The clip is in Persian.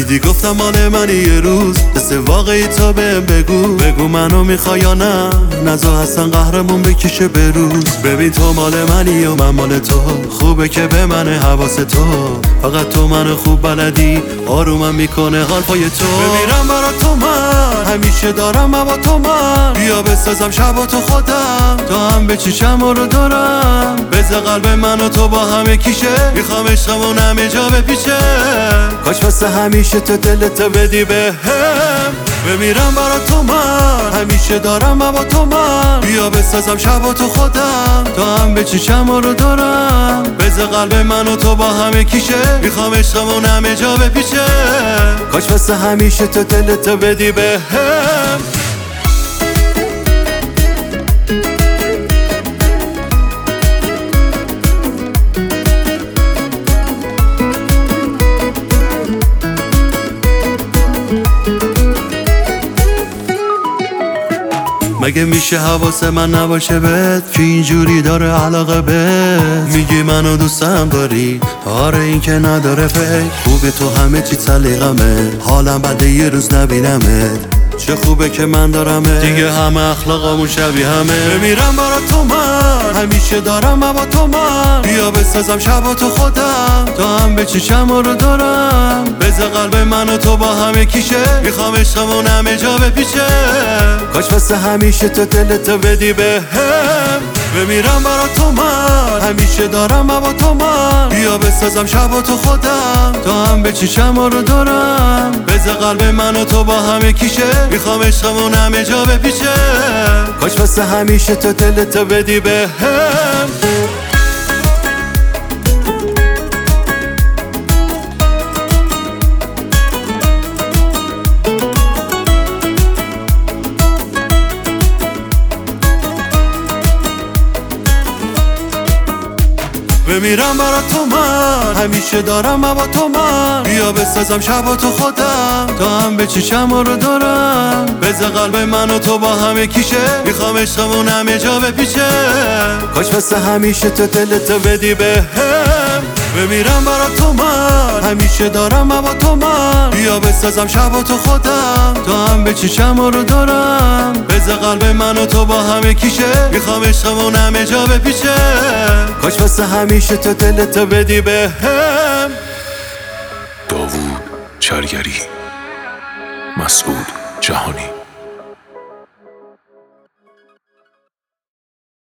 دیدی گفتم مال منی یه روز قصه واقعی تا بهم بگو منو میخوای یا نه نزا حسن قهرمون بکشه به روز. ببین تو مال منی و من مال تو، خوبه که به من حواس تو، فقط تو من خوب بلدی آرومم میکنه حال پای تو. بمیرم برا تو من همیشه دارم با تو من، بیا بسازم شب تو خودم تا هم به چیشم رو دارم. بذار قلب من و تو با همه کیشه، میخوام عشقمون همه جا بپیچه، کاش واسه همیشه تو دلتو بدی بهم. بمیرم برا تو من همیشه دارم با تو من، بیا بسازم شب تو خودم تا هم به چیشم رو دارم. بذار قلب من و تو با همه کیشه، میخوام عشقمون همه جا بپیچه، کاش واسه همیشه تو دلتو بدی بهم. مگه میشه حواس من نباشه بهت که اینجوری داره علاقه بهت؟ میگی منو دوستم داری، آره این که نداره فکر. خوبه تو همه چی سلیقمه، حالم بده یه روز نبینمت، چه خوبه که من دارمه، دیگه همه اخلاقامون شبیه همه. بمیرم برا تو من همیشه دارم با تو من، بیا بسازم شب تو خودم تا هم به چیشم رو دارم. بذار قلب من و تو با همه کیشه، میخوام عشقمون همه جا بپیچه، کاش واسه همیشه تو دلتو بدی بهم. بمیرم برا تو من همیشه دارم با تو من، بیا بسازم شب تو خودم تا هم به چیشم رو دارم. بذار قلب من و تو با همه کیشه، میخوام عشقمون همه جا بپیچه، کاش واسه همیشه تو دلتو بدی بهم. بمیرم برا تو من همیشه دارم با تو من، بیا بسازم شب تو خودم تا هم به چیشم رو دارم. بذار قلب من و تو با همه کیشه، میخوام عشقمون همه جا بپیچه، کاش واسه همیشه تو دلتو بدی بهم. بمیرم برا تو من همیشه دارم با تو من، بیا بسازم شب تو خودم تا هم به چیشم رو دارم. بذار قلب من و تو با همه کیشه، میخوام عشقمون همه جا بپیچه، کاش واسه همیشه تو دلتو بدی بهم. داوود چرگری، مسعود جهانی.